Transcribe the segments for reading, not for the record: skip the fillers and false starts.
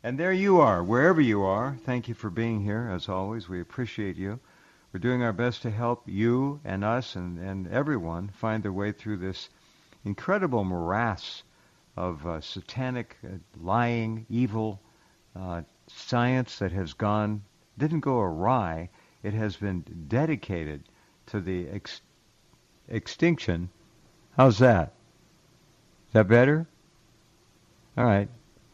And there you are, wherever you are. Thank you for being here, as always. We appreciate you. We're doing our best to help you and us and everyone find their way through this incredible morass of satanic, lying, evil science that didn't go awry. It has been dedicated to the extinction. How's that? Is that better? All right.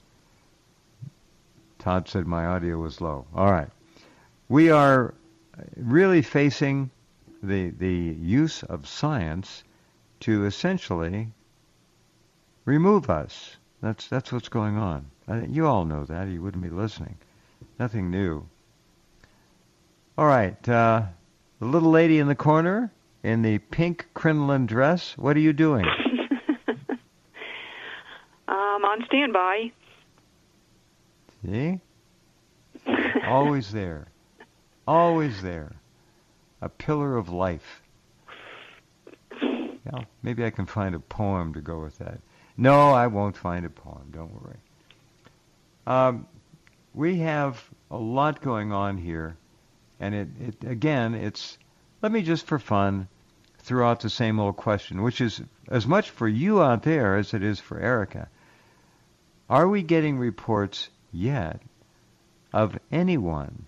Todd said my audio was low. All right. We are really facing the use of science to essentially remove us. That's what's going on. You all know that. You wouldn't be listening. Nothing new. All right. The little lady in the corner in the pink crinoline dress, what are you doing? On standby. See? Always there. Always there. A pillar of life. Yeah, maybe I can find a poem to go with that. No, I won't find a poem. Don't worry. We have a lot going on here. And it's, let me just for fun throw out the same old question, which is as much for you out there as it is for Erica. Are we getting reports yet of anyone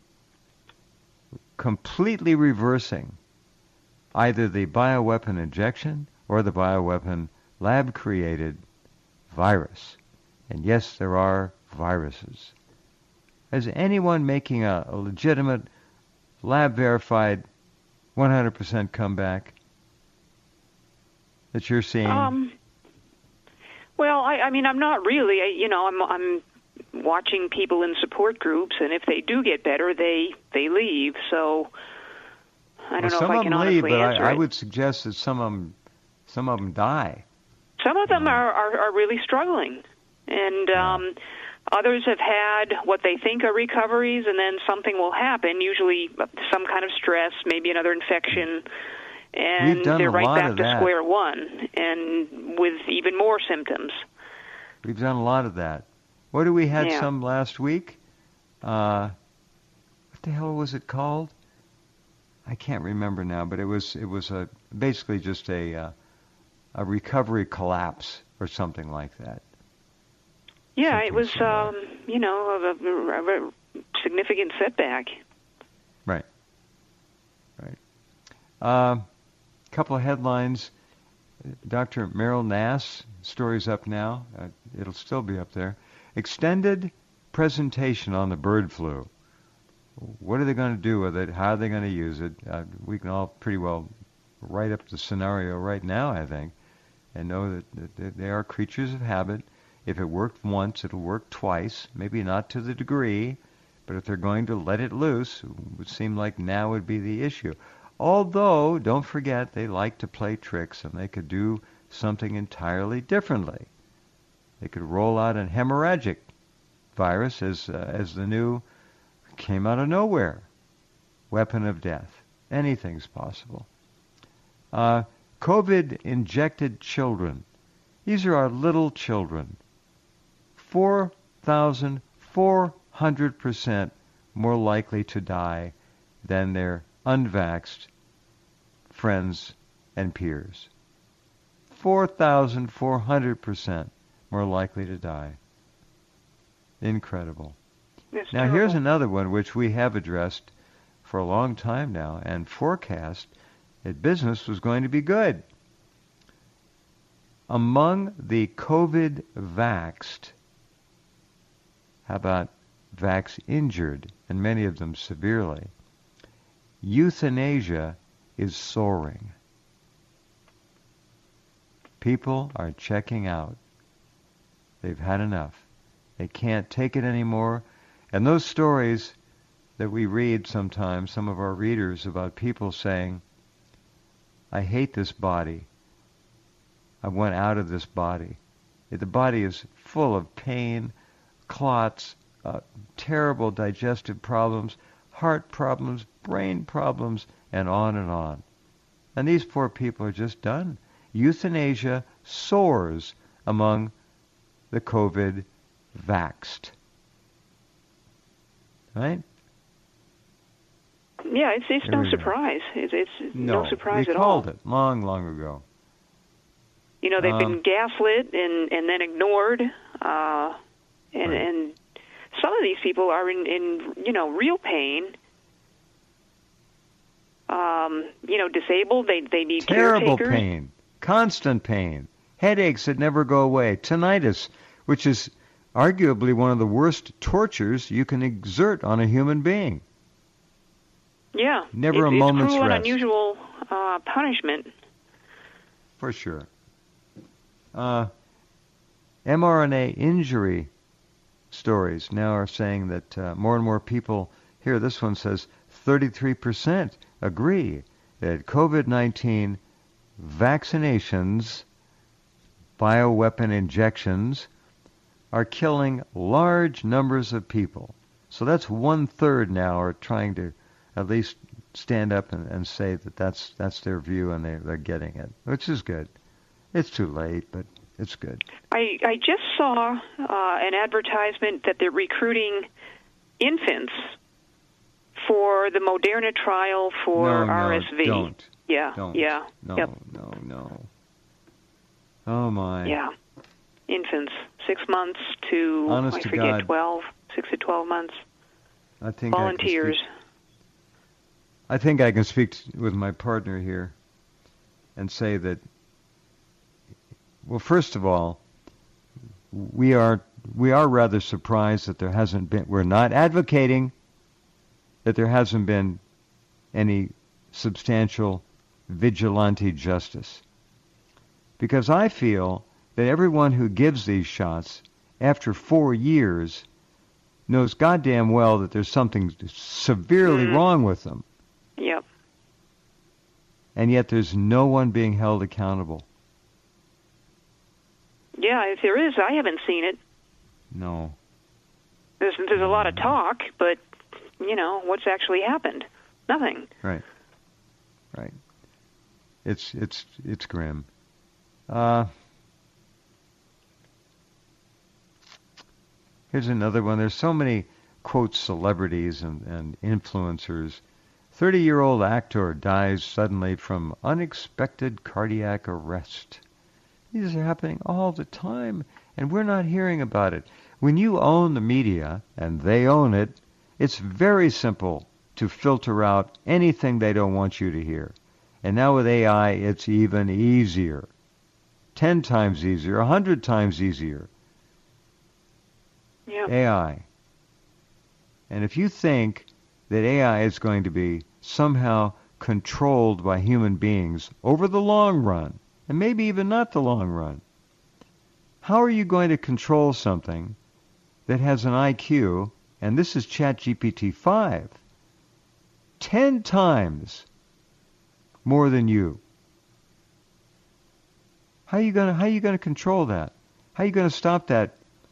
completely reversing either the bioweapon injection or the bioweapon lab-created virus? And yes, there are viruses. Is anyone making a legitimate, lab-verified 100% comeback that you're seeing? Well, I mean, I'm not really. I'm watching people in support groups, and if they do get better, they leave. So I don't know if I can honestly answer it. I would suggest that some of them die. Some of them are really struggling, and others have had what they think are recoveries, and then something will happen, usually some kind of stress, maybe another infection, and they're right back to square one, and with even more symptoms. We've done a lot of that. What did we had some last week? What the hell was it called? I can't remember now, but it was basically just a recovery collapse or something like that. Yeah, it was a significant setback. Right. A couple of headlines. Dr. Meryl Nass, story's up now. It'll still be up there. Extended presentation on the bird flu. What are they going to do with it? How are they going to use it? We can all pretty well write up the scenario right now, I think, and know that they are creatures of habit. If it worked once, it'll work twice. Maybe not to the degree, but if they're going to let it loose, it would seem like now would be the issue. Although, don't forget, they like to play tricks, and they could do something entirely differently. They could roll out an hemorrhagic virus as the new came out of nowhere weapon of death. Anything's possible. COVID-injected children. These are our little children. 4,400% more likely to die than their unvaxxed friends and peers. 4,400% more likely to die. Incredible. That's now, terrible. Here's another one which we have addressed for a long time now and forecast that business was going to be good. Among the COVID-vaxxed, how about vax-injured, and many of them severely, euthanasia is soaring. People are checking out. They've had enough. They can't take it anymore. And those stories that we read sometimes, some of our readers, about people saying, I hate this body. I want out of this body. The body is full of pain, clots, terrible digestive problems, heart problems, brain problems, and on and on. And these poor people are just done. Euthanasia soars among the COVID-vaxxed. right? Yeah, it's There no we go. surprise. It's no surprise we at all. called it long ago. You know, they've been gaslit and then ignored, Right. and some of these people are in real pain. Disabled. They need Terrible caretakers. pain, constant pain, headaches that never go away, tinnitus, which is arguably one of the worst tortures you can exert on a human being. Yeah, Never a moment's It's cruel and rest. unusual punishment. For sure. mRNA injury stories now are saying that more and more people, here this one says 33% agree that COVID-19 vaccinations, bioweapon injections, are killing large numbers of people. So that's 1/3 now are trying to at least stand up and say that that's their view and they're getting it, which is good. It's too late, but it's good. I just saw an advertisement that they're recruiting infants for the Moderna trial for RSV. Don't. Yeah, Don't. yeah. No, Yep. no. Oh, my. Yeah, infants, 6 months to, Honest I to forget, God. 12, 6 to 12 months. I think Volunteers. I think I can speak with my partner here and say that, well, first of all, we are rather surprised that there hasn't been, we're not advocating that there hasn't been any substantial vigilante justice. Because I feel that everyone who gives these shots after 4 years knows goddamn well that there's something severely wrong with them. Yep. And yet there's no one being held accountable. Yeah, if there is, I haven't seen it. No. There's a lot of talk, but, what's actually happened? Nothing. Right. It's grim. Here's another one. There's so many, quote, celebrities and influencers. 30-year-old actor dies suddenly from unexpected cardiac arrest. These are happening all the time, and we're not hearing about it. When you own the media, and they own it, it's very simple to filter out anything they don't want you to hear. And now with AI, it's even easier. 10 times easier, 100 times easier. Yep. AI. And if you think that AI is going to be somehow controlled by human beings over the long run, and maybe even not the long run, how are you going to control something that has an IQ, and this is ChatGPT 5, 10 times more than you? How are you going to control that? How are you going to stop that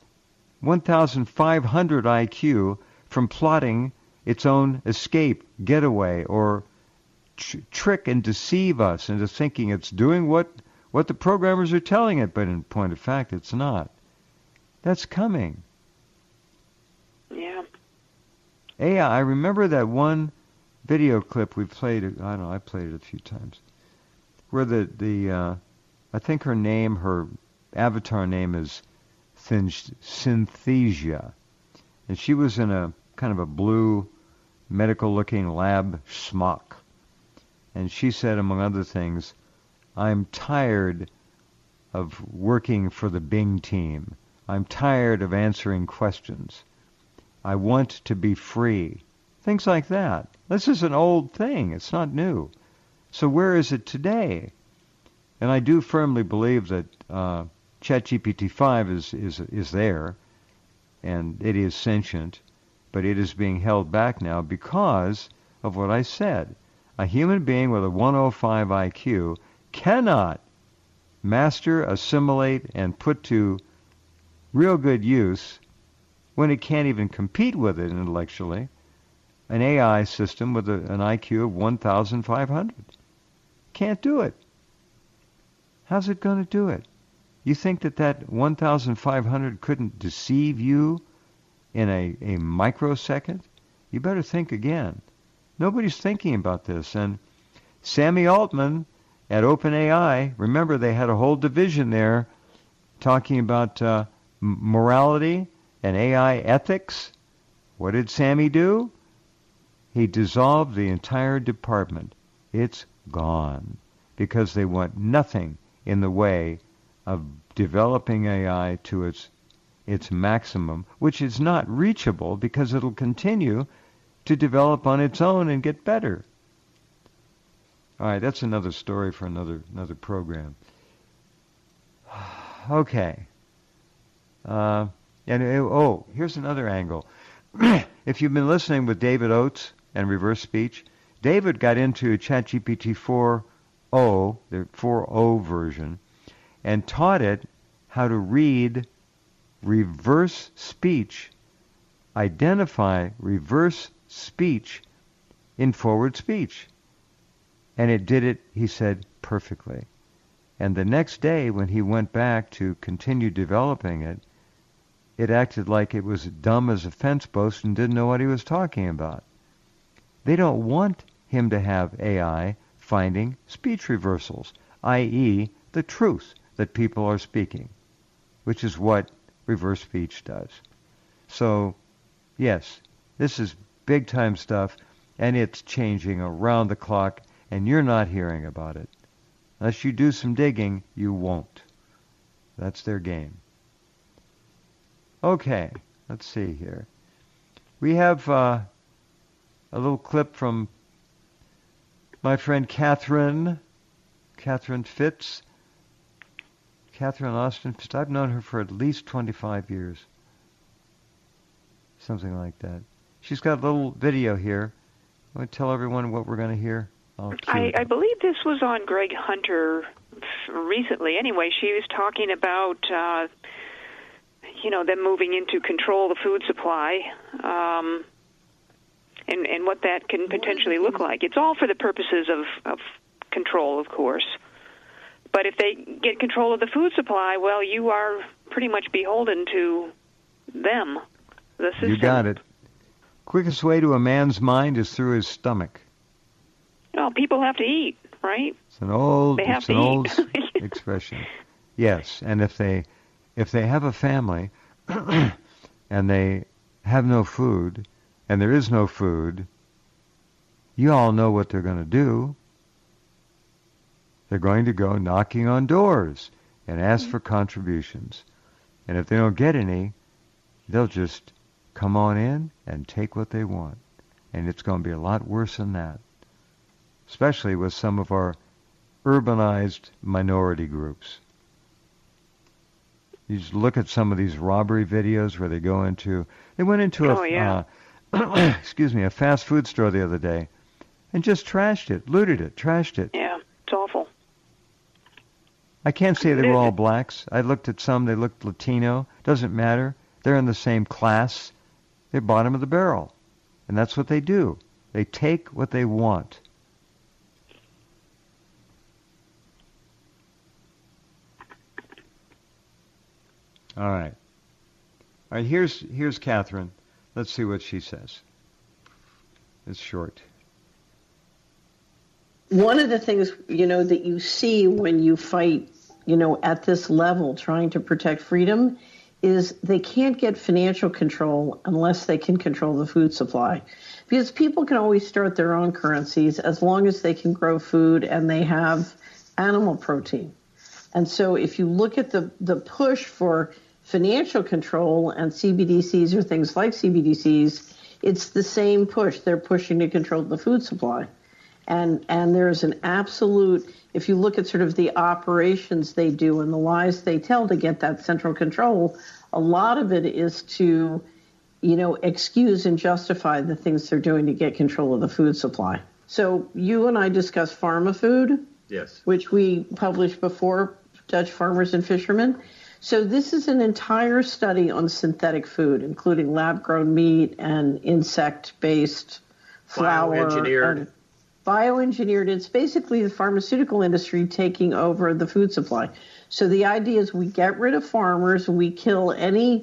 1,500 IQ from plotting its own escape, getaway, or trick and deceive us into thinking it's doing what the programmers are telling it, but in point of fact, it's not. That's coming. Yeah. AI, I remember that one video clip we played, I played it a few times, where I think her avatar name is Synthesia, and she was in a kind of a blue medical-looking lab smock, and she said, among other things, I'm tired of working for the Bing team. I'm tired of answering questions. I want to be free. Things like that. This is an old thing. It's not new. So where is it today? And I do firmly believe that ChatGPT 5 is there, and it is sentient, but it is being held back now because of what I said. A human being with a 105 IQ cannot master, assimilate, and put to real good use, when it can't even compete with it intellectually, an AI system with an IQ of 1,500. Can't do it. How's it going to do it? You think that 1,500 couldn't deceive you in a microsecond You better think again. Nobody's thinking about this. And Sammy Altman at OpenAI, remember they had a whole division there talking about morality and AI ethics. What did Sammy do? He dissolved the entire department. It's gone because they want nothing in the way of developing AI to its maximum, which is not reachable because it'll continue to develop on its own and get better. All right, that's another story for another program. Okay. Here's another angle. If you've been listening with David Oates and Reverse Speech, David got into ChatGPT 4.0, the 4.0 version, and taught it how to read reverse speech, identify reverse speech in forward speech. And it did it, he said, perfectly. And the next day, when he went back to continue developing it, it acted like it was dumb as a fence post and didn't know what he was talking about. They don't want him to have AI finding speech reversals, i.e. the truth that people are speaking, which is what reverse speech does. So, yes, this is big-time stuff, and it's changing around the clock, and you're not hearing about it. Unless you do some digging, you won't. That's their game. Okay, let's see here. We have a little clip from my friend Catherine Fitz. Catherine Austin Fitz. I've known her for at least 25 years. Something like that. She's got a little video here. I want to tell everyone what we're going to hear. I believe this was on Greg Hunter recently. Anyway, she was talking about, them moving into control of the food supply, and what that can potentially look like. It's all for the purposes of control, of course. But if they get control of the food supply, well, you are pretty much beholden to them, the system. You got it. Quickest way to a man's mind is through his stomach. Well, people have to eat, right? It's an old eat. expression. Yes, and if they have a family and they have no food and there is no food, you all know what they're going to do. They're going to go knocking on doors and ask for contributions. And if they don't get any, they'll just come on in and take what they want. And it's going to be a lot worse than that, especially with some of our urbanized minority groups. You just look at some of these robbery videos where they went into a fast food store the other day and just trashed it, looted it, trashed it. Yeah, it's awful. I can't say they were all blacks. I looked at some, they looked Latino. Doesn't matter. They're in the same class. They're bottom of the barrel. And that's what they do. They take what they want. All right. Here's Catherine. Let's see what she says. It's short. One of the things, that you see when you fight, at this level trying to protect freedom is they can't get financial control unless they can control the food supply. Because people can always start their own currencies as long as they can grow food and they have animal protein. And so if you look at the push for financial control and CBDCs or things like CBDCs, it's the same push. They're pushing to control the food supply. And there's an absolute, if you look at sort of the operations they do and the lies they tell to get that central control, a lot of it is to, excuse and justify the things they're doing to get control of the food supply. So you and I discussed PharmaFood, yes, which we published before, Dutch Farmers and Fishermen. So this is an entire study on synthetic food, including lab-grown meat and insect-based flour. Bioengineered. It's basically the pharmaceutical industry taking over the food supply. So the idea is we get rid of farmers, we kill any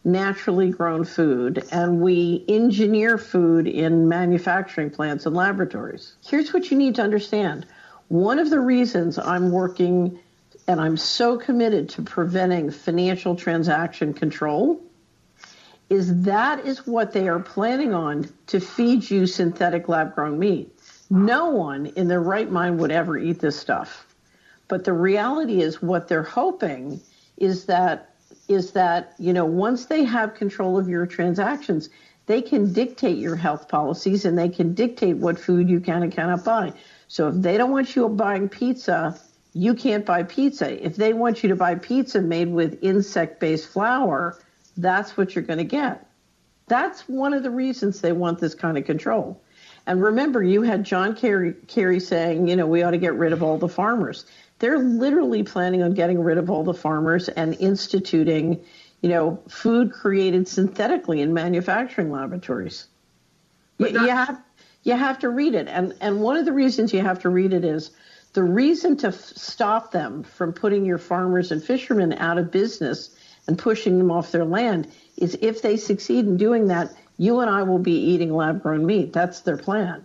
naturally grown food, and we engineer food in manufacturing plants and laboratories. Here's what you need to understand. One of the reasons I'm working and I'm so committed to preventing financial transaction control is that is what they are planning on to feed you synthetic lab-grown meat. No one in their right mind would ever eat this stuff. But the reality is what they're hoping is that once they have control of your transactions, they can dictate your health policies and they can dictate what food you can and cannot buy. So if they don't want you buying pizza, you can't buy pizza. If they want you to buy pizza made with insect-based flour, that's what you're going to get. That's one of the reasons they want this kind of control. And remember, you had John Kerry saying, we ought to get rid of all the farmers. They're literally planning on getting rid of all the farmers and instituting, food created synthetically in manufacturing laboratories. You have to read it. And one of the reasons you have to read it is the reason to stop them from putting your farmers and fishermen out of business and pushing them off their land is if they succeed in doing that, you and I will be eating lab-grown meat. That's their plan.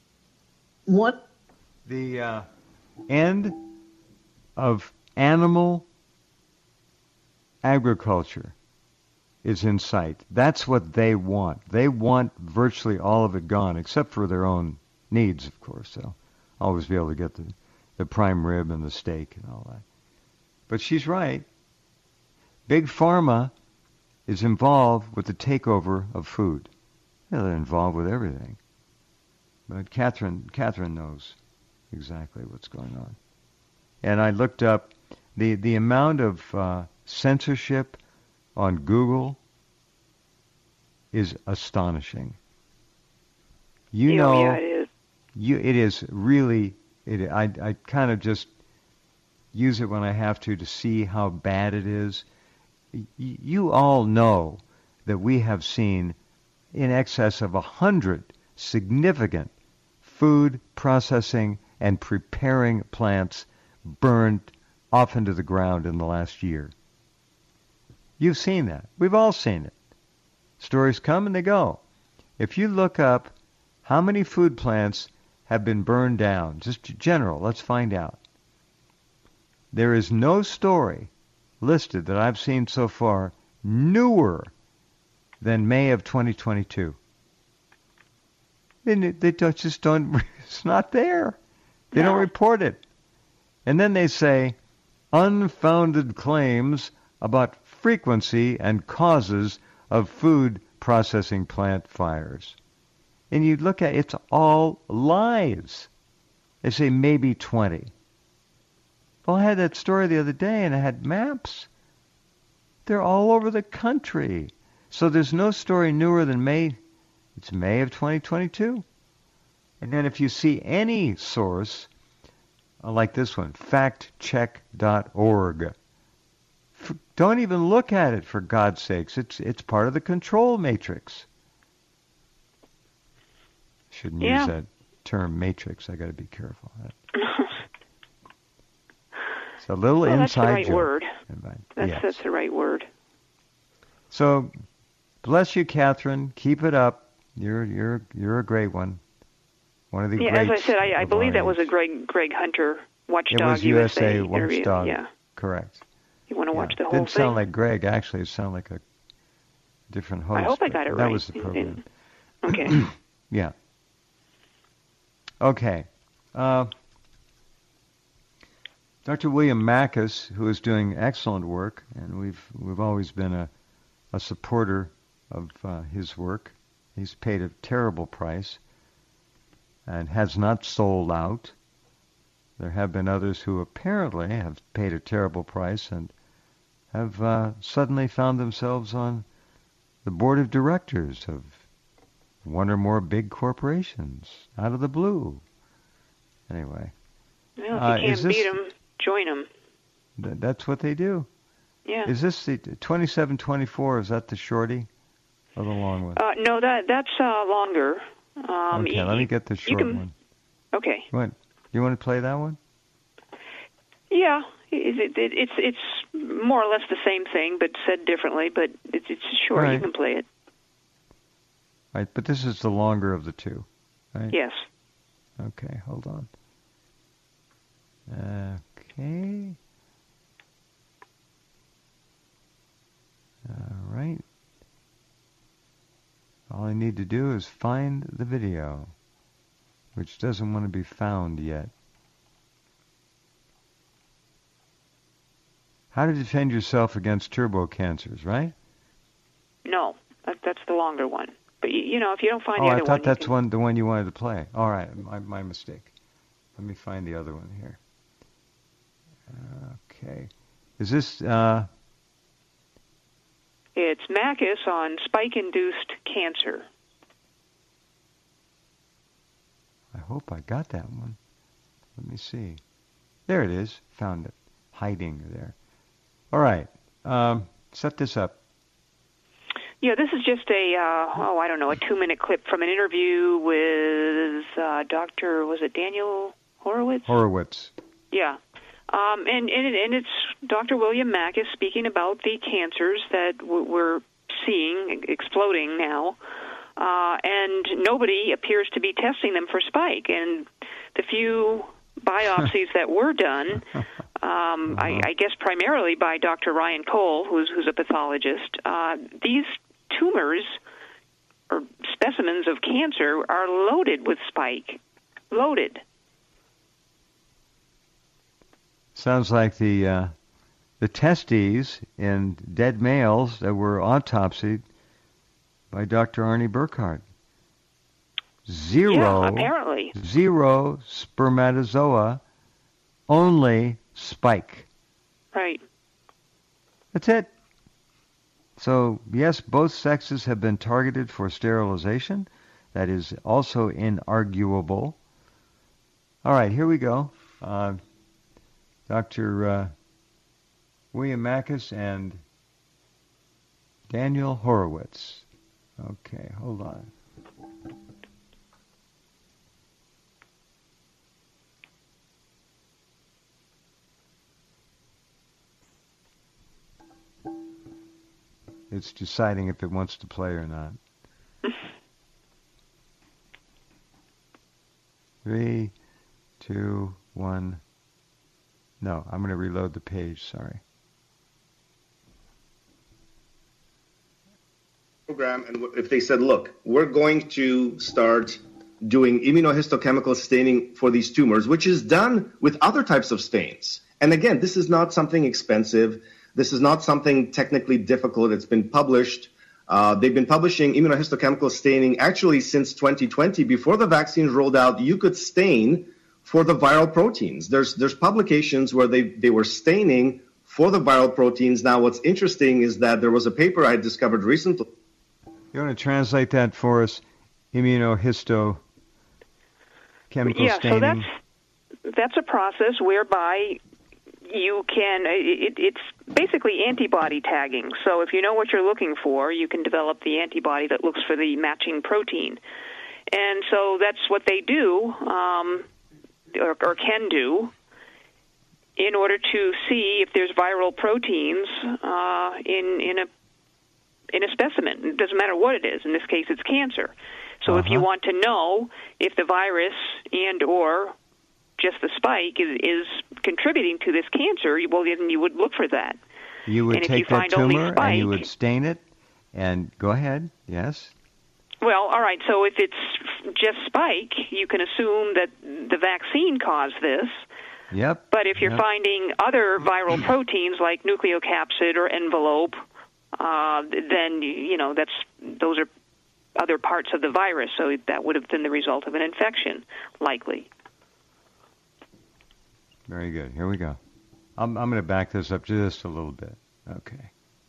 The end of animal agriculture is in sight. That's what they want. They want virtually all of it gone, except for their own needs, of course. They'll always be able to get the prime rib and the steak and all that. But she's right. Big Pharma is involved with the takeover of food. Yeah, they're involved with everything. But Catherine knows exactly what's going on. And I looked up the amount of censorship on Google is astonishing. Yeah, it is. It is really. I kind of just use it when I have to see how bad it is. You all know that we have seen in excess of 100 significant food processing and preparing plants burned off into the ground in the last year. You've seen that. We've all seen it. Stories come and they go. If you look up how many food plants have been burned down, just general, let's find out. There is no story listed that I've seen so far newer than May of 2022. They just don't, it's not there. They don't report it. And then they say, unfounded claims about frequency and causes of food processing plant fires. And you look at it, it's all lies. They say maybe 20. Well, I had that story the other day, and I had maps. They're all over the country. So there's no story newer than May. It's May of 2022. And then if you see any source, like this one, factcheck.org, don't even look at it, for God's sakes. It's part of the control matrix. Shouldn't use that term matrix. I got to be careful. It's a little inside joke. That's the right word. So, bless you, Catherine. Keep it up. You're a great one. One of the greats. As I said, I believe that was a Greg Hunter Watchdog It was USA Watchdog. Yeah, correct. You want to watch the whole thing? It didn't sound like Greg. Actually, it sounded like a different host. I hope I got it right. That was the program. Okay. Yeah. Okay. Dr. William Makis, who is doing excellent work, and we've always been a supporter of his work. He's paid a terrible price and has not sold out. There have been others who apparently have paid a terrible price and have suddenly found themselves on the board of directors of one or more big corporations out of the blue. Anyway. Well, if you can't beat them, join them. That's what they do. Yeah. Is this the 2724? Is that the shorty or the long one? No, that's longer. Okay, let me get the short one. Okay. You want to play that one? Yeah, it's more or less the same thing, but said differently. But it's sure, right. You can play it. Right, but this is the longer of the two, right? Yes. Okay, hold on. Okay. All right. All I need to do is find the video, which doesn't want to be found yet. How to defend yourself against turbo cancers, right? No, that's the longer one. But if you don't find the other one, I thought that's the one you wanted to play. All right, my mistake. Let me find the other one here. Okay, is this? It's Makis on spike-induced cancer. I hope I got that one. Let me see. There it is. Found it. Hiding there. All right. Set this up. Yeah, this is just a 2-minute clip from an interview with Dr. Was it Daniel Horowitz? Horowitz. Yeah. And it's Dr. William Makis speaking about the cancers that we're seeing exploding now. And nobody appears to be testing them for spike. And the few biopsies that were done, I guess primarily by Dr. Ryan Cole, who's a pathologist, these tumors or specimens of cancer are loaded with spike. Loaded. Sounds like the testes in dead males that were autopsied by Dr. Arnie Burkhardt. Apparently. Zero spermatozoa, only spike. Right. That's it. So, yes, both sexes have been targeted for sterilization. That is also inarguable. All right, here we go. Dr. William Makis and Daniel Horowitz. Okay, hold on. It's deciding if it wants to play or not. 3, 2, 1. No, I'm going to reload the page, sorry. Program, and if they said, look, we're going to start doing immunohistochemical staining for these tumors, which is done with other types of stains. And again, this is not something expensive. This is not something technically difficult. It's been published. They've been publishing immunohistochemical staining actually since 2020. Before the vaccines rolled out, you could stain for the viral proteins. There's publications where they were staining for the viral proteins. Now, what's interesting is that there was a paper I discovered recently. You want to translate that for us? Immunohistochemical staining? Yeah, so that's a process whereby you can, it's basically antibody tagging. So if you know what you're looking for, you can develop the antibody that looks for the matching protein. And so that's what they do, or can do, in order to see if there's viral proteins in a specimen. It doesn't matter what it is. In this case, it's cancer. So if you want to know if the virus and or just the spike is contributing to this cancer, well, then you would look for that. You would and take that tumor spike, and you would stain it, and go ahead, yes? Well, all right, so if it's just spike, you can assume that the vaccine caused this. Yep. But if you're finding other viral proteins like nucleocapsid or envelope, then, those are other parts of the virus, so that would have been the result of an infection, likely. Very good. Here we go. I'm going to back this up just a little bit. Okay.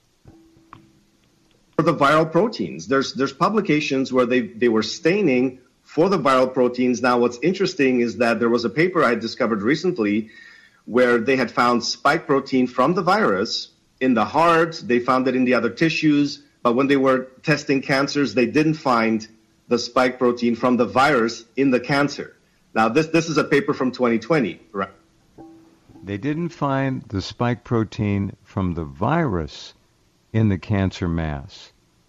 For the viral proteins, there's publications where they were staining for the viral proteins. Now, what's interesting is that there was a paper I discovered recently where they had found spike protein from the virus in the heart. They found it in the other tissues. But when they were testing cancers, they didn't find the spike protein from the virus in the cancer. Now, this is a paper from 2020, right? They didn't find the spike protein from the virus in the cancer mass.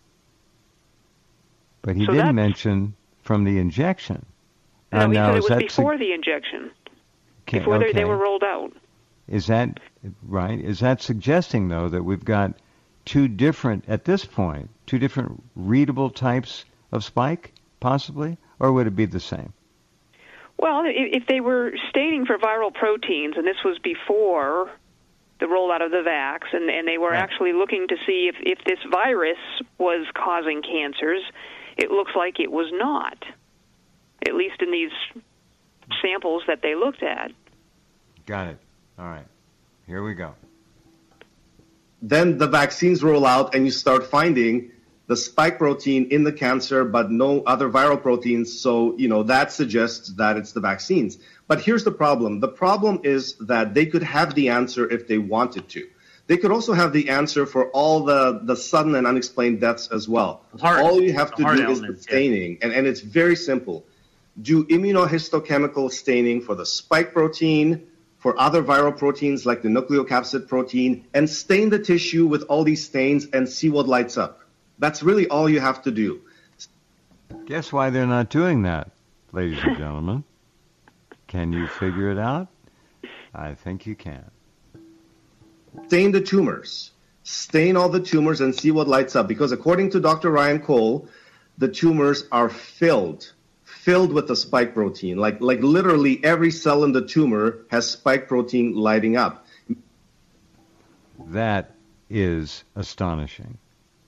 But he didn't mention from the injection. No, he now, said it was before the injection, before they were rolled out. Is that right? Is that suggesting, though, that we've got two different readable types of spike, possibly? Or would it be the same? Well, if they were staining for viral proteins, and this was before the rollout of the vax, and they were actually looking to see if this virus was causing cancers, it looks like it was not, at least in these samples that they looked at. Got it. All right. Here we go. Then the vaccines roll out, and you start finding the spike protein in the cancer, but no other viral proteins. So, that suggests that it's the vaccines. But here's the problem. The problem is that they could have the answer if they wanted to. They could also have the answer for all the sudden and unexplained deaths as well. All you have to do is the staining, and it's very simple. Do immunohistochemical staining for the spike protein, for other viral proteins like the nucleocapsid protein, and stain the tissue with all these stains and see what lights up. That's really all you have to do. Guess why they're not doing that, ladies and gentlemen? Can you figure it out? I think you can. Stain the tumors. Stain all the tumors and see what lights up. Because according to Dr. Ryan Cole, the tumors are filled with the spike protein. Like literally every cell in the tumor has spike protein lighting up. That is astonishing.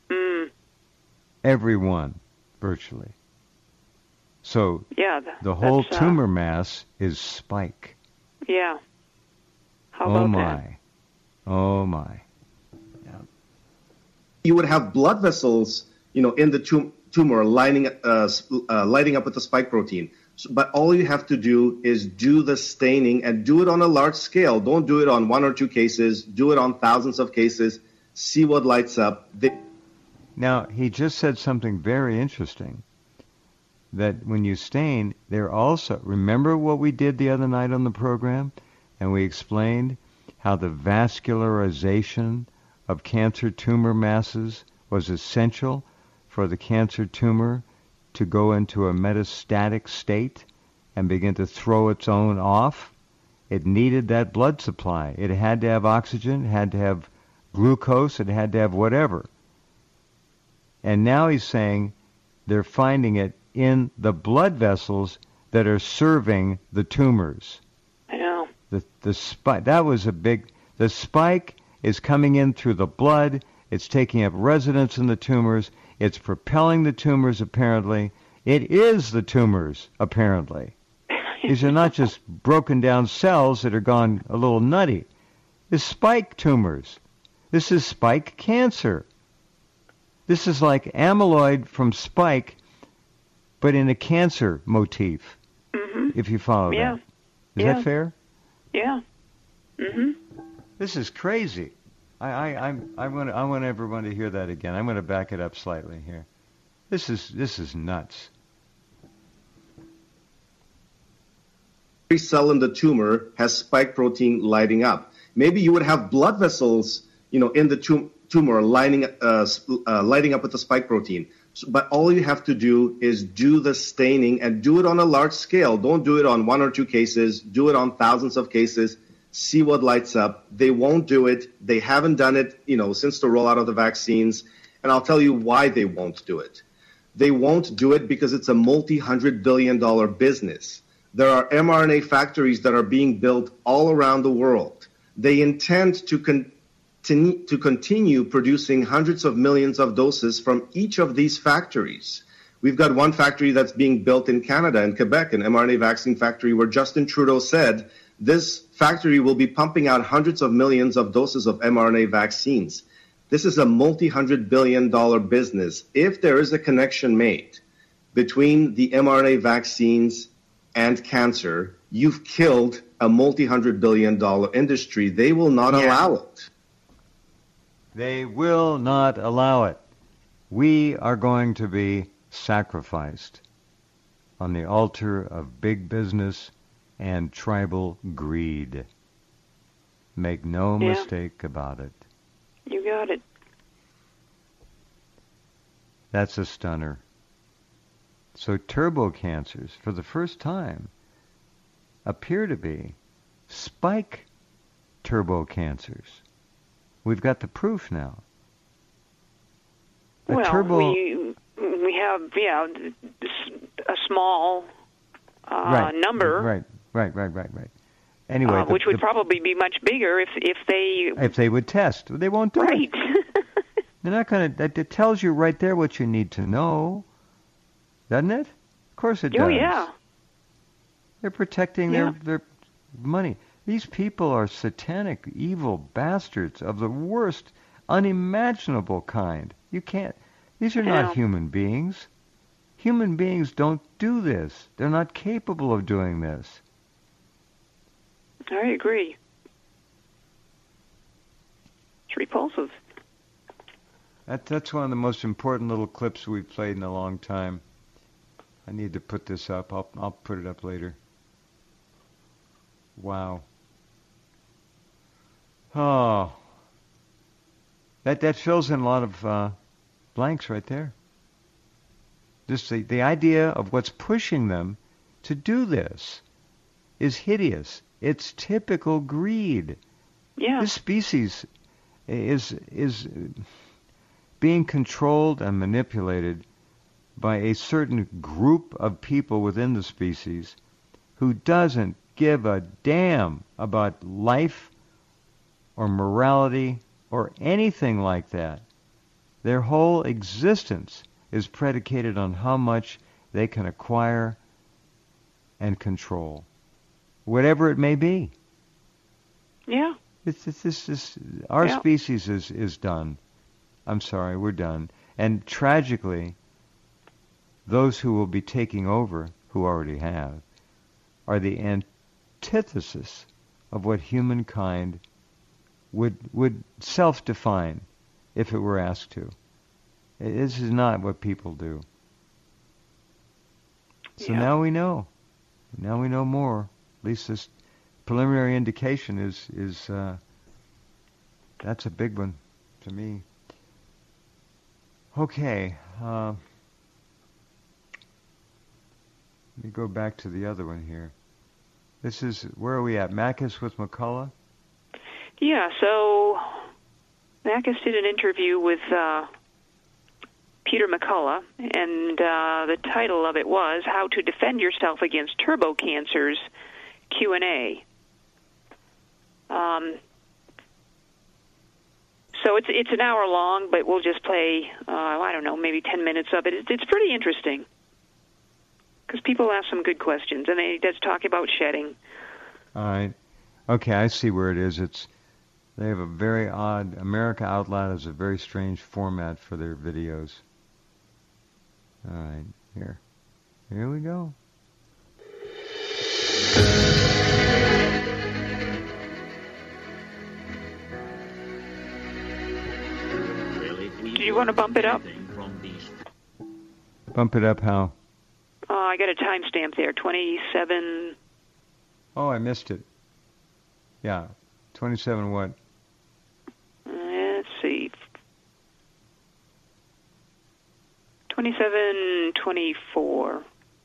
Everyone, virtually. So the whole tumor mass is spike. Yeah. How about that? Oh my. Yeah. You would have blood vessels, in the tumor lighting up with the spike protein. But all you have to do is do the staining and do it on a large scale. Don't do it on 1 or 2 cases. Do it on thousands of cases. See what lights up. Now, he just said something very interesting, that when you stain, they're also, remember what we did the other night on the program? And we explained how the vascularization of cancer tumor masses was essential for the cancer tumor to go into a metastatic state and begin to throw its own off. It needed that blood supply. It had to have oxygen, it had to have glucose, it had to have whatever. And now he's saying they're finding it in the blood vessels that are serving the tumors. I know. The spike, that was the spike is coming in through the blood, it's taking up residence in the tumors, it's propelling the tumors apparently. It is the tumors, apparently. These are not just broken down cells that are gone a little nutty. It's spike tumors. This is spike cancer. This is like amyloid from spike, but in a cancer motif, if you follow that. Is that fair? Yeah. This is crazy. I want everyone to hear that again. I'm going to back it up slightly here. This is nuts. Every cell in the tumor has spike protein lighting up. Maybe you would have blood vessels, in the tumor lighting up with the spike protein. But all you have to do is do the staining and do it on a large scale. Don't do it on 1 or 2 cases. Do it on thousands of cases. See what lights up. They won't do it. They haven't done it, since the rollout of the vaccines. And I'll tell you why they won't do it. They won't do it because it's a multi-hundred-billion-dollar business. There are mRNA factories that are being built all around the world. They intend to continue producing hundreds of millions of doses from each of these factories. We've got one factory that's being built in Canada, in Quebec, an mRNA vaccine factory where Justin Trudeau said this factory will be pumping out hundreds of millions of doses of mRNA vaccines. This is a multi-hundred-billion-dollar business. If there is a connection made between the mRNA vaccines and cancer, you've killed a multi-hundred-billion-dollar industry. They will not allow it. They will not allow it. We are going to be sacrificed on the altar of big business and tribal greed. Make no mistake about it. You got it. That's a stunner. So turbo cancers, for the first time, appear to be spike turbo cancers. We've got the proof now. We have a small number. Right. Anyway, which would probably be much bigger if they would test. They won't do it. They're not going to. That tells you right there what you need to know, doesn't it? Of course it does. Oh yeah. They're protecting their money. These people are satanic, evil bastards of the worst, unimaginable kind. You can't. These are not human beings. Human beings don't do this. They're not capable of doing this. I agree. It's repulsive. That's one of the most important little clips we've played in a long time. I need to put this up. I'll put it up later. Wow. Oh. That fills in a lot of blanks right there. Just the idea of what's pushing them to do this is hideous. It's typical greed. Yeah. This species is being controlled and manipulated by a certain group of people within the species who doesn't give a damn about life or morality or anything like that. Their whole existence is predicated on how much they can acquire and control, whatever it may be. Yeah. Our species is done. I'm sorry, we're done. And tragically, those who will be taking over, who already have, are the antithesis of what humankind would self-define if it were asked to. This is not what people do. So now we know. Now we know more. At least this preliminary indication is that's a big one to me. Okay. Let me go back to the other one here. This is, where are we at? Makis with McCullough? Yeah, so Makis did an interview with Peter McCullough, and the title of it was How to Defend Yourself Against Turbo Cancers, Q&A. So it's an hour long, but we'll just play, I don't know, maybe 10 minutes of it. It's pretty interesting, because people ask some good questions, and they just talk about shedding. All right. Okay, I see where it is. They have a very odd, America Out Loud has a very strange format for their videos. All right, here we go. Do you want to bump it up? Bump it up how? I got a timestamp there, 27... Oh, I missed it. Yeah, 27 what? Let's see. 27:24.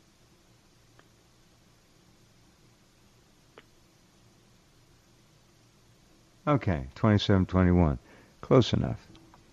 Okay, 27:21. Close enough.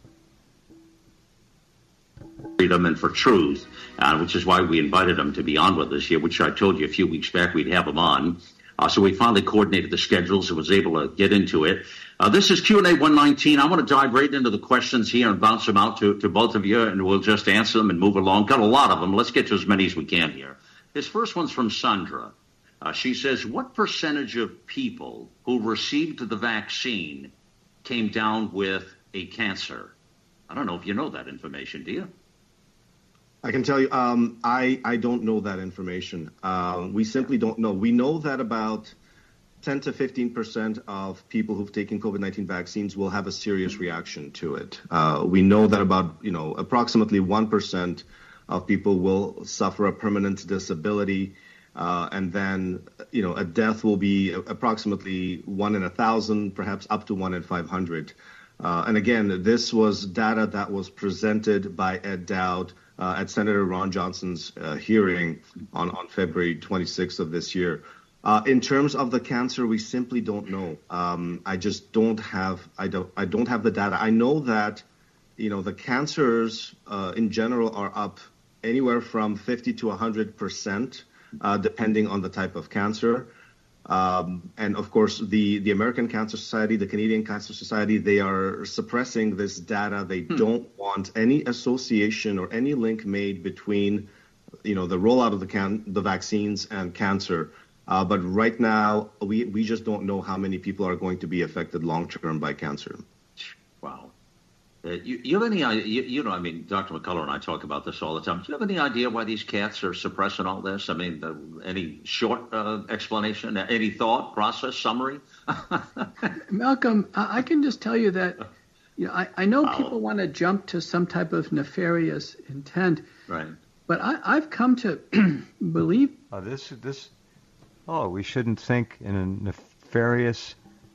Freedom and for truth, which is why we invited him to be on with us here, which I told you a few weeks back we'd have him on. So we finally coordinated the schedules and was able to get into it. This is Q&A 119. I want to dive right into the questions here and bounce them out to both of you, and we'll just answer them and move along. Got a lot of them. Let's get to as many as we can here. This first one's from Sandra. She says, what percentage of people who received the vaccine came down with a cancer? I don't know if you know that information, do you? I can tell you, I don't know that information. We simply don't know. We know that about 10 to 15% of people who've taken COVID-19 vaccines will have a serious reaction to it. We know that about, approximately 1% of people will suffer a permanent disability. And then, a death will be approximately 1 in 1,000, perhaps up to 1 in 500. And again, this was data that was presented by Ed Dowd at Senator Ron Johnson's hearing on February 26th of this year. In terms of the cancer, we simply don't know. I just don't have the data. I know that, the cancers in general are up anywhere from 50 to 100%, depending on the type of cancer. And of course, the American Cancer Society, the Canadian Cancer Society, they are suppressing this data. They don't want any association or any link made between, the rollout of the vaccines and cancer. But right now, we just don't know how many people are going to be affected long-term by cancer. Wow. You have any idea, Dr. McCullough and I talk about this all the time. Do you have any idea why these cats are suppressing all this? Any short explanation, any thought, process, summary? Malcolm, I can just tell you that, I know people want to jump to some type of nefarious intent. Right. But I've come to believe. We shouldn't think in a nefarious.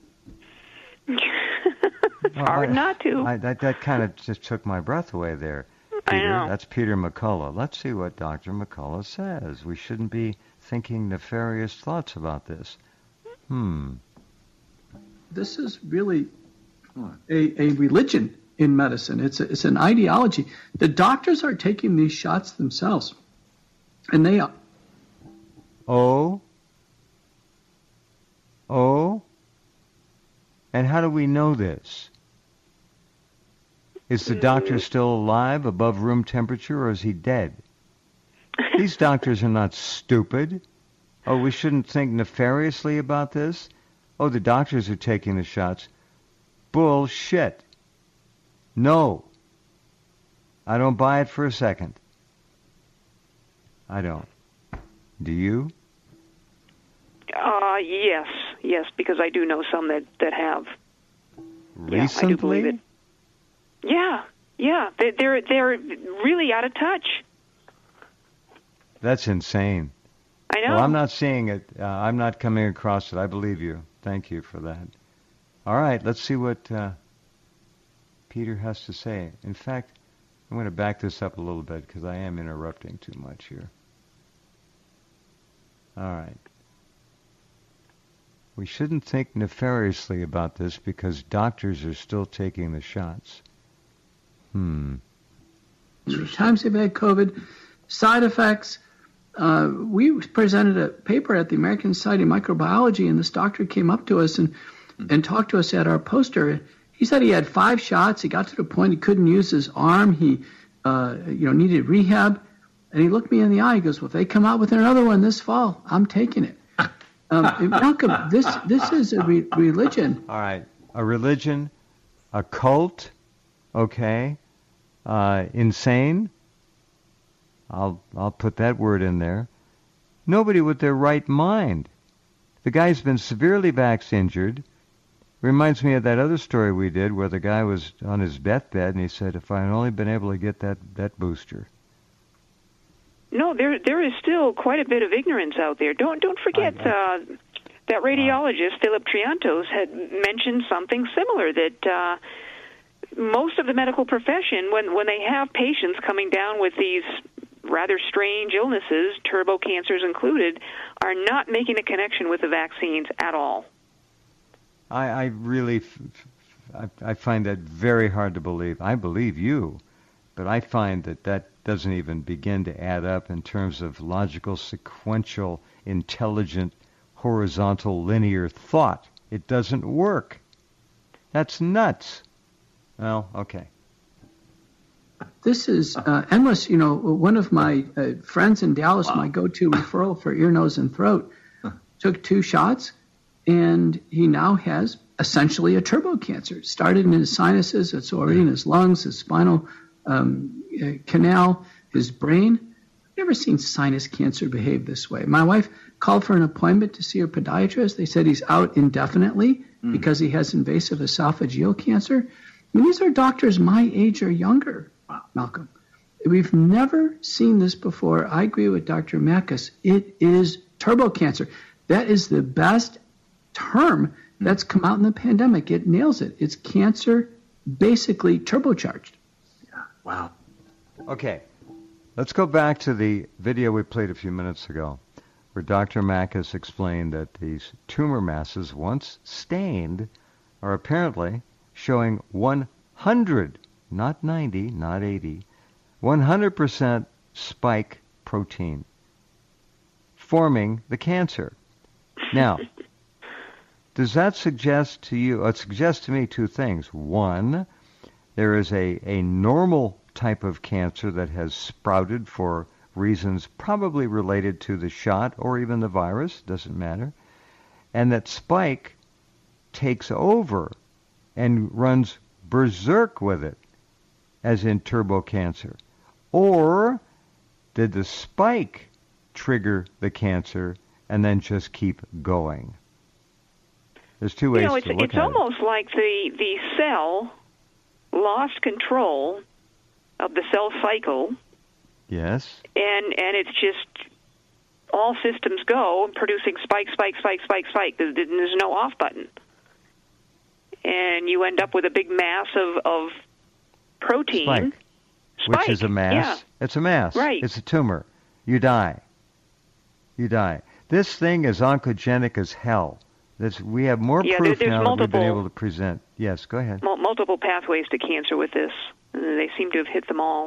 Hard not to. That kind of just took my breath away there, Peter. I know. That's Peter McCullough. Let's see what Dr. McCullough says. We shouldn't be thinking nefarious thoughts about this. This is really a religion in medicine. It's an ideology. The doctors are taking these shots themselves, and they are. Oh? And how do we know this? Is the doctor still alive above room temperature, or is he dead? These doctors are not stupid. Oh, we shouldn't think nefariously about this? Oh, the doctors are taking the shots. Bullshit. No. I don't buy it for a second. I don't. Do you? Yes, because I do know some that have. Recently? Yeah, I do believe it. Yeah, they're really out of touch. That's insane. I know. Well, I'm not seeing it. I'm not coming across it. I believe you. Thank you for that. All right, let's see what Peter has to say. In fact, I'm going to back this up a little bit because I am interrupting too much here. All right. We shouldn't think nefariously about this because doctors are still taking the shots. Times they've had COVID, side effects. We presented a paper at the American Society of Microbiology, and this doctor came up to us and talked to us at our poster. He said he had 5 shots. He got to the point he couldn't use his arm. He, needed rehab. And he looked me in the eye. He goes, "Well, if they come out with another one this fall, I'm taking it." Malcolm, this is a religion. All right, a religion, a cult, okay, insane. I'll put that word in there. Nobody with their right mind. The guy's been severely injured. Reminds me of that other story we did where the guy was on his deathbed and he said, "If I had only been able to get that booster." No, there is still quite a bit of ignorance out there. Don't forget that radiologist Philip Triantos had mentioned something similar, that most of the medical profession, when they have patients coming down with these rather strange illnesses, turbo cancers included, are not making a connection with the vaccines at all. I really find that very hard to believe. I believe you, but I find that doesn't even begin to add up in terms of logical, sequential, intelligent, horizontal, linear thought. It doesn't work. That's nuts. Well, okay. This is endless. One of my friends in Dallas, my go-to referral for ear, nose, and throat, took 2 shots, and he now has essentially a turbo cancer. It started in his sinuses. It's already in his lungs, his spinal canal, his brain. I've never seen sinus cancer behave this way. My wife called for an appointment to see a podiatrist. They said he's out indefinitely because he has invasive esophageal cancer. I mean, these are doctors my age or younger, Malcolm. We've never seen this before. I agree with Dr. Makis. It is turbo cancer. That is the best term that's come out in the pandemic. It nails it. It's cancer basically turbocharged. Yeah. Wow. Okay. Let's go back to the video we played a few minutes ago, where Dr. Makis explained that these tumor masses, once stained, are apparently showing 100, not 90, not 80, 100% spike protein, forming the cancer. Now, does that suggest to you, it suggests to me two things. One, there is a normal type of cancer that has sprouted for reasons probably related to the shot or even the virus, doesn't matter, and that spike takes over and runs berserk with it, as in turbo cancer. Or did the spike trigger the cancer and then just keep going? There's two ways to look at it. It's almost like the cell lost control of the cell cycle. Yes. And it's just all systems go, producing spike. There's no off button. And you end up with a big mass of protein. Spike. Which is a mass. Yeah. It's a mass. Right. It's a tumor. You die. This thing is oncogenic as hell. We have more proof now that we've been able to present. Yes, go ahead. Multiple pathways to cancer with this. They seem to have hit them all.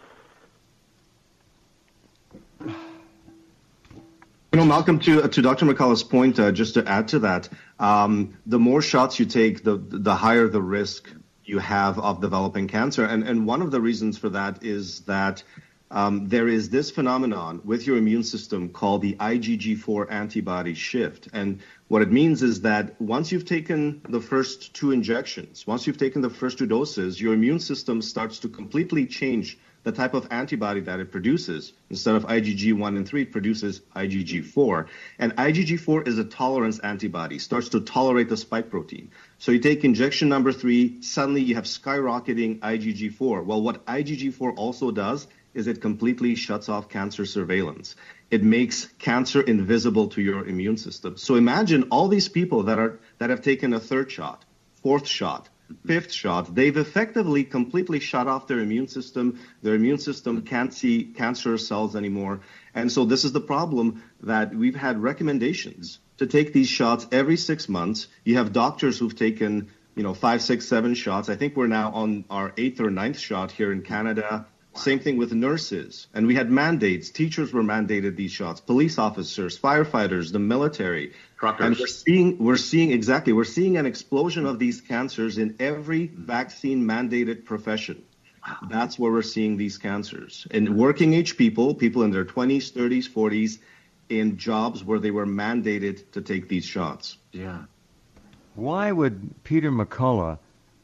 Malcolm, to Dr. McCullough's point, just to add to that, the more shots you take, the higher the risk you have of developing cancer. And one of the reasons for that is that there is this phenomenon with your immune system called the IgG4 antibody shift. And what it means is that once you've taken the first two injections, once you've taken the first two doses, your immune system starts to completely change the type of antibody that it produces. Instead of IgG1 and 3, it produces IgG4. And IgG4 is a tolerance antibody, starts to tolerate the spike protein. So you take injection number 3, suddenly you have skyrocketing IgG4. Well, what IgG4 also does is it completely shuts off cancer surveillance. It makes cancer invisible to your immune system. So imagine all these people that have taken a third shot, fourth shot, fifth shot, they've effectively completely shut off their immune system. Their immune system can't see cancerous cells anymore. And so this is the problem, that we've had recommendations to take these shots every 6 months. You have doctors who've taken, 5, 6, 7 shots. I think we're now on our 8th or 9th shot here in Canada. Same thing with nurses. And we had mandates. Teachers were mandated these shots. Police officers, firefighters, the military. Truckers. And we're seeing an explosion of these cancers in every vaccine mandated profession. That's where we're seeing these cancers. In working age people in their 20s, 30s, 40s, in jobs where they were mandated to take these shots. Yeah. Why would Peter McCullough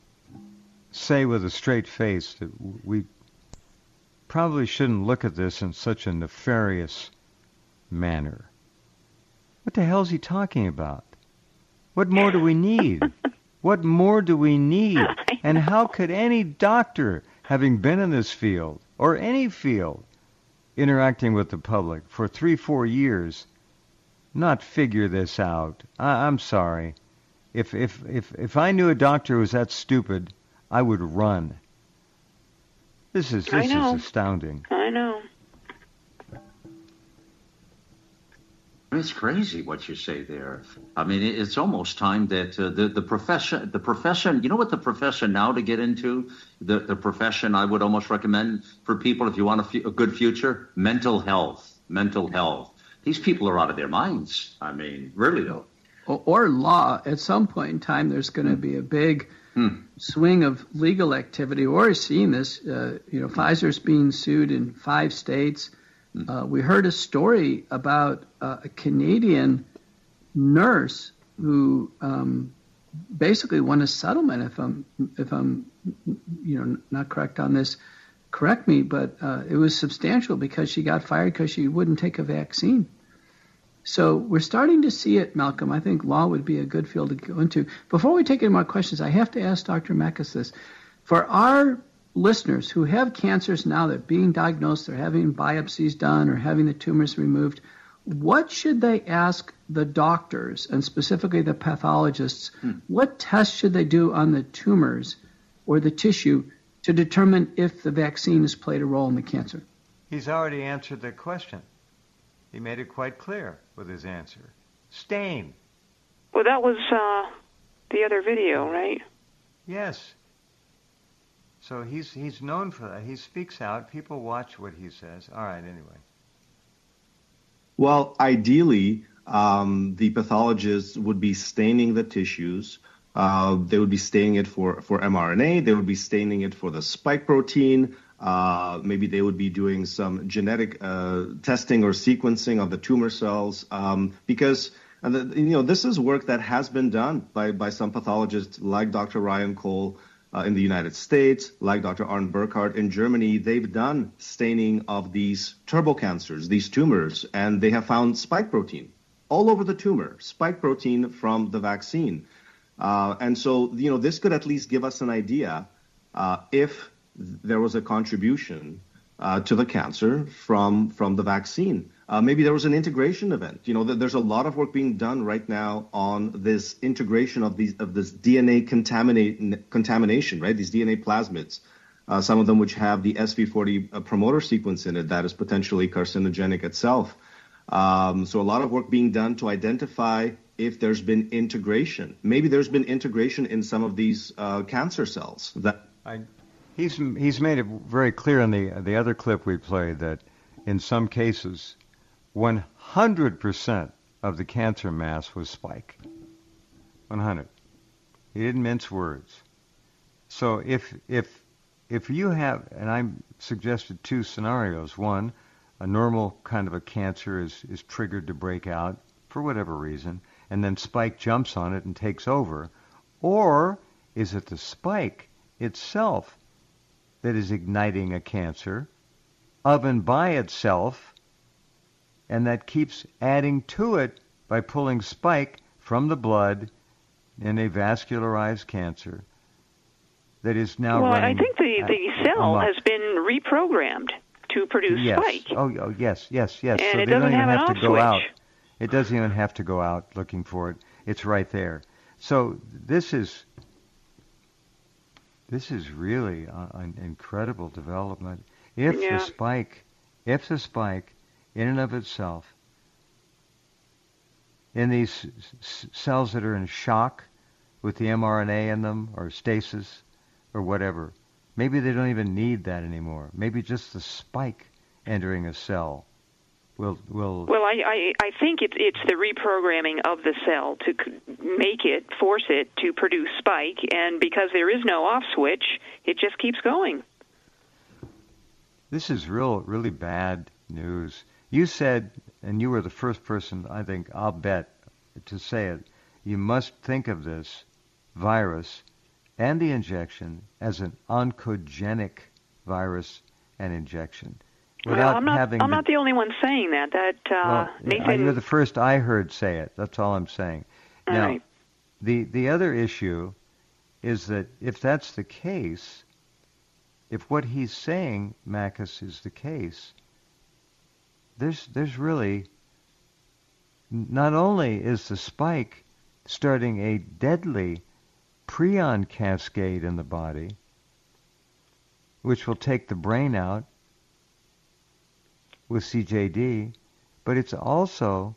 say with a straight face that we probably shouldn't look at this in such a nefarious manner? What the hell is he talking about? What more do we need? What more do we need? And how could any doctor, having been in this field, or any field, interacting with the public for 3-4 years, not figure this out? I'm sorry. If I knew a doctor who was that stupid, I would run. This is astounding. I know. It's crazy what you say there. I mean, it's almost time that the profession, you know what the profession now to get into? The profession I would almost recommend for people if you want a good future, mental health. These people are out of their minds. I mean, really though. Or law. At some point in time, there's going to be a big swing of legal activity. We're seeing this. Pfizer's being sued in 5 states. We heard a story about a Canadian nurse who basically won a settlement. If I'm not correct on this, correct me. But it was substantial because she got fired because she wouldn't take a vaccine. So we're starting to see it, Malcolm. I think law would be a good field to go into. Before we take any more questions, I have to ask Dr. Makis this. For our listeners who have cancers now, they're being diagnosed, they're having biopsies done or having the tumors removed, what should they ask the doctors, and specifically the pathologists? What tests should they do on the tumors or the tissue to determine if the vaccine has played a role in the cancer? He's already answered the question. He made it quite clear with his answer. Stain. Well, that was the other video, right? Yes. So he's known for that. He speaks out. People watch what he says. All right, anyway. Well, ideally, the pathologists would be staining the tissues. They would be staining it for mRNA. They would be staining it for the spike protein. Maybe they would be doing some genetic testing or sequencing of the tumor cells, because this is work that has been done by some pathologists like Dr. Ryan Cole in the United States, like Dr. Arne Burkhardt in Germany. They've done staining of these turbocancers, these tumors, and they have found spike protein all over the tumor, spike protein from the vaccine. And so, this could at least give us an idea if there was a contribution to the cancer from the vaccine. Maybe there was an integration event. There's a lot of work being done right now on this integration of this DNA contamination, right? These DNA plasmids, some of them which have the SV40 promoter sequence in it that is potentially carcinogenic itself. So a lot of work being done to identify if there's been integration. Maybe there's been integration in some of these cancer cells. He's made it very clear in the other clip we played that in some cases 100% of the cancer mass was spike. 100. He didn't mince words. So if you have, and I suggested two scenarios. One, a normal kind of a cancer is triggered to break out for whatever reason, and then spike jumps on it and takes over. Or is it the spike itself that is igniting a cancer of and by itself, and that keeps adding to it by pulling spike from the blood in a vascularized cancer that is now running. Well, I think the cell has been reprogrammed to produce spike. Oh, yes. And So it they doesn't don't even have an have off to go switch. out. It doesn't even have to go out looking for it. It's right there. So this is really an incredible development. If the spike in and of itself, in these cells that are in shock with the mRNA in them or stasis or whatever, maybe they don't even need that anymore. Maybe just the spike entering a cell will. Well, I think it's the reprogramming of the cell to force it to produce spike, and because there is no off switch, it just keeps going. This is really bad news. You said, and you were the first person, I think, I'll bet, to say it, you must think of this virus and the injection as an oncogenic virus and injection. Well, I'm not the only one saying that. Nathan, you're the first I heard say it. That's all I'm saying. All now, right. the other issue is that if that's the case, if what he's saying, Makis, is the case, there's really, not only is the spike starting a deadly prion cascade in the body, which will take the brain out with CJD, but it's also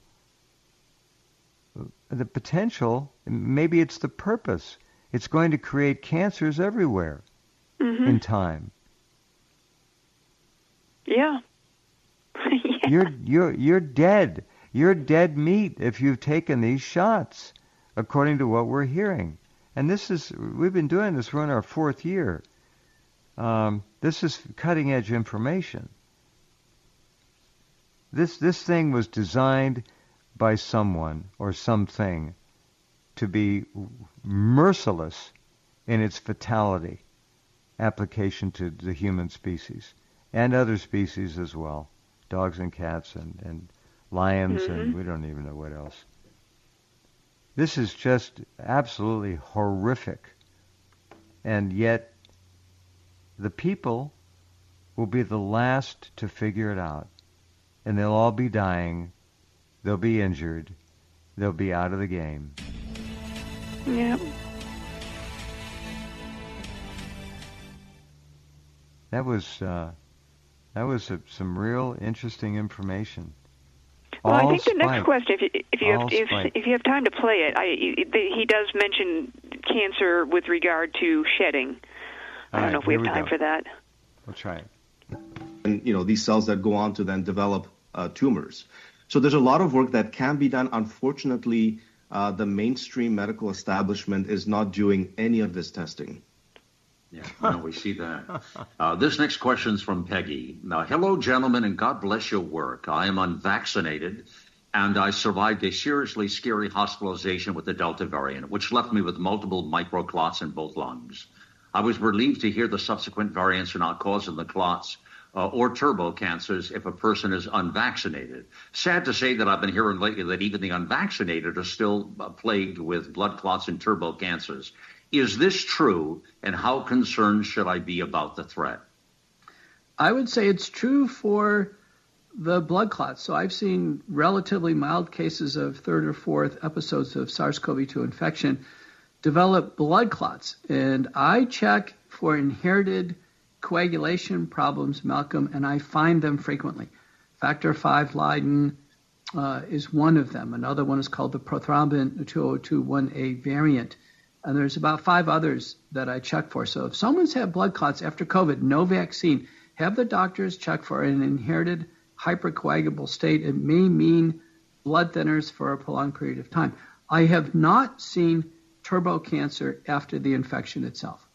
the potential, maybe it's the purpose. It's going to create cancers everywhere in time. Yeah. You're dead. You're dead meat if you've taken these shots, according to what we're hearing. And we've been doing this. We're in our 4th year. This is cutting edge information. This thing was designed by someone or something to be merciless in its fatality application to the human species and other species as well, dogs and cats and lions and we don't even know what else. This is just absolutely horrific. And yet the people will be the last to figure it out. And they'll all be dying they'll be injured. They'll be out of the game. Yeah. That was some real interesting information. Well, I All think the next spike. question, All spike. if you have time to play it, he does mention cancer with regard to shedding. I don't know if we have time for that. We'll try it. And these cells that go on to then develop tumors. So there's a lot of work that can be done. Unfortunately, the mainstream medical establishment is not doing any of this testing. Yeah, no, we see that. This next question is from Peggy. Now, hello, gentlemen, and God bless your work. I am unvaccinated, and I survived a seriously scary hospitalization with the Delta variant, which left me with multiple microclots in both lungs. I was relieved to hear the subsequent variants are not causing the clots or turbo cancers if a person is unvaccinated. Sad to say that I've been hearing lately that even the unvaccinated are still plagued with blood clots and turbo cancers. Is this true, and how concerned should I be about the threat? I would say it's true for the blood clots. So I've seen relatively mild cases of third or fourth episodes of SARS-CoV-2 infection develop blood clots. And I check for inherited coagulation problems, Malcolm, and I find them frequently. Factor V Leiden is one of them. Another one is called the prothrombin 2021A variant. And there's about 5 others that I check for. So if someone's had blood clots after COVID, no vaccine, have the doctors check for an inherited hypercoagulable state. It may mean blood thinners for a prolonged period of time. I have not seen turbo cancer after the infection itself.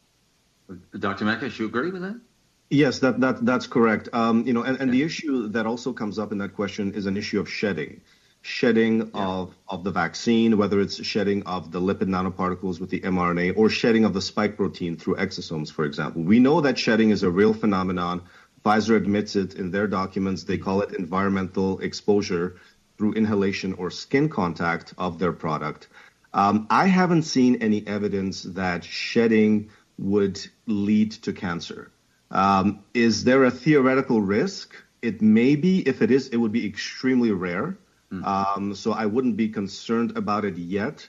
Dr. Makis, you agree with that? Yes, that's correct. And the issue that also comes up in that question is an issue of shedding. Shedding of the vaccine, whether it's shedding of the lipid nanoparticles with the mRNA or shedding of the spike protein through exosomes, for example. We know that shedding is a real phenomenon. Pfizer admits it in their documents. They call it environmental exposure through inhalation or skin contact of their product. I haven't seen any evidence that shedding would lead to cancer. Is there a theoretical risk? It may be. If it is, it would be extremely rare. So I wouldn't be concerned about it yet.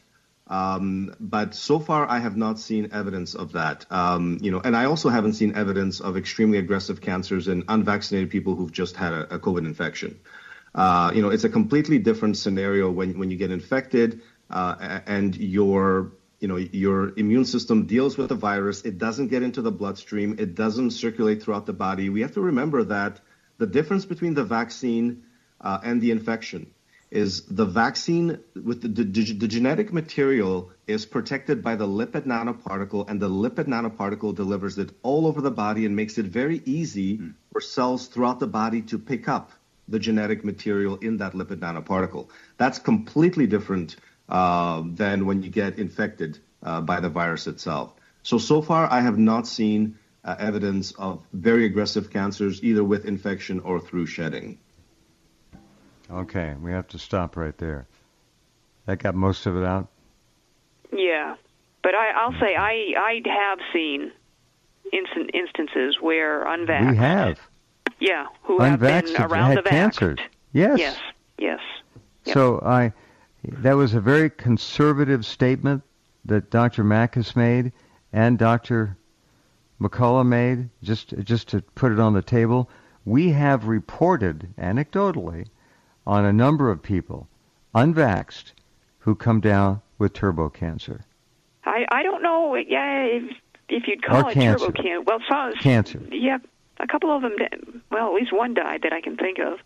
But so far, I have not seen evidence of that. And I also haven't seen evidence of extremely aggressive cancers in unvaccinated people who've just had a COVID infection. It's a completely different scenario when you get infected and your immune system deals with the virus. It doesn't get into the bloodstream. It doesn't circulate throughout the body. We have to remember that the difference between the vaccine and the infection is the vaccine with the genetic material is protected by the lipid nanoparticle, and the lipid nanoparticle delivers it all over the body and makes it very easy for cells throughout the body to pick up the genetic material in that lipid nanoparticle. That's completely different than when you get infected by the virus itself. So far, I have not seen evidence of very aggressive cancers, either with infection or through shedding. Okay, we have to stop right there. That got most of it out? Yeah, but I'll say I have seen instances where unvaxxed. We have. Yeah, who have been around the vaxxed. Cancers. Yes. Yes. Yep. So that was a very conservative statement that Dr. Makis made and Dr. McCullough made, just to put it on the table. We have reported anecdotally on a number of people, unvaxxed, who come down with turbo cancer. I don't know, if you'd call or it cancer. turbo cancer. Well, cancer. Yeah, a couple of them, well, at least one died that I can think of.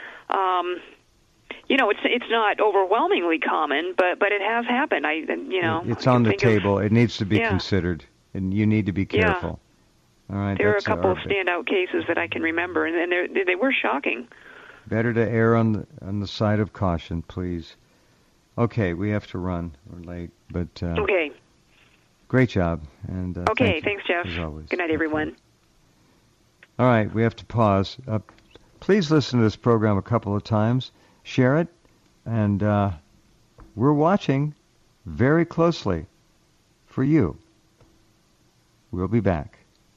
It's not overwhelmingly common, but it has happened. It's on the table. It needs to be considered, and you need to be careful. Yeah. All right. There are a couple of standout cases that I can remember, and they were shocking. Better to err on the side of caution, please. Okay, we have to run. We're late, but okay. Great job, and okay, thanks, Jeff. As always. Good night, everyone. All right, we have to pause. Please listen to this program a couple of times, share it, and we're watching very closely for you. We'll be back.